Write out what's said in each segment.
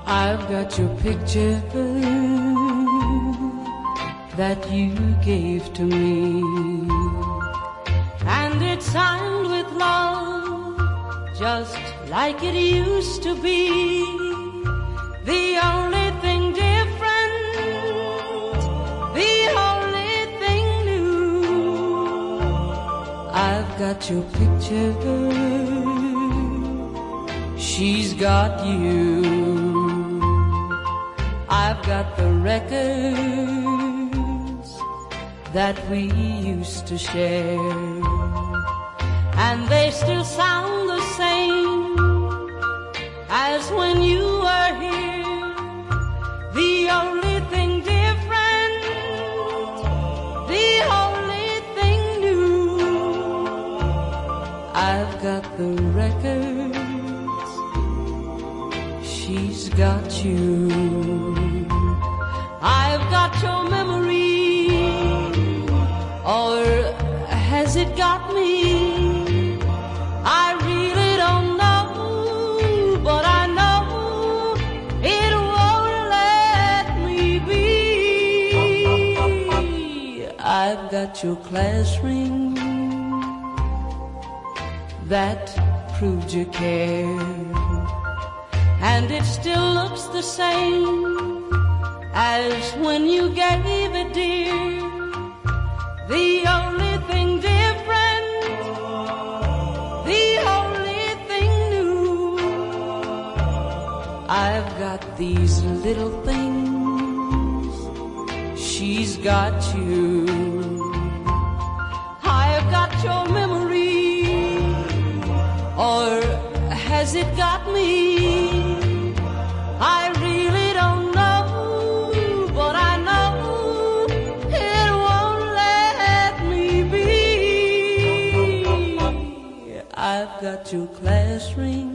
I've got your picture that you gave to me, and it's signed with love, just like it used to be. The only thing different, the only thing new, I've got your picture, she's got you. I've got the records that we used to share, and they still sound the same as when you were here. The only thing different, the only thing new, I've got the records, she's got you. I've got your memory, or has it got me? I really don't know, but I know it won't let me be. I've got your class ring that proved you cared, and it still looks the same as when you gave it, dear. The only thing different, the only thing new, I've got these little things, she's got you. I've got your memory, or has it got me? I really don't know, but I know it won't let me be. I've got your class ring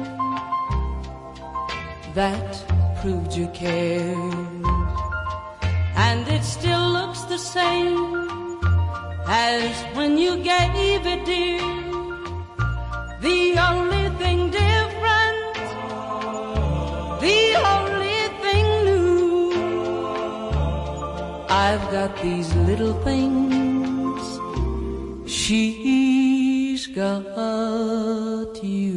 that proved you cared, and it still looks the same as when you gave it, dear. The only thing different, the only thing new, I've got these little things, she's got you.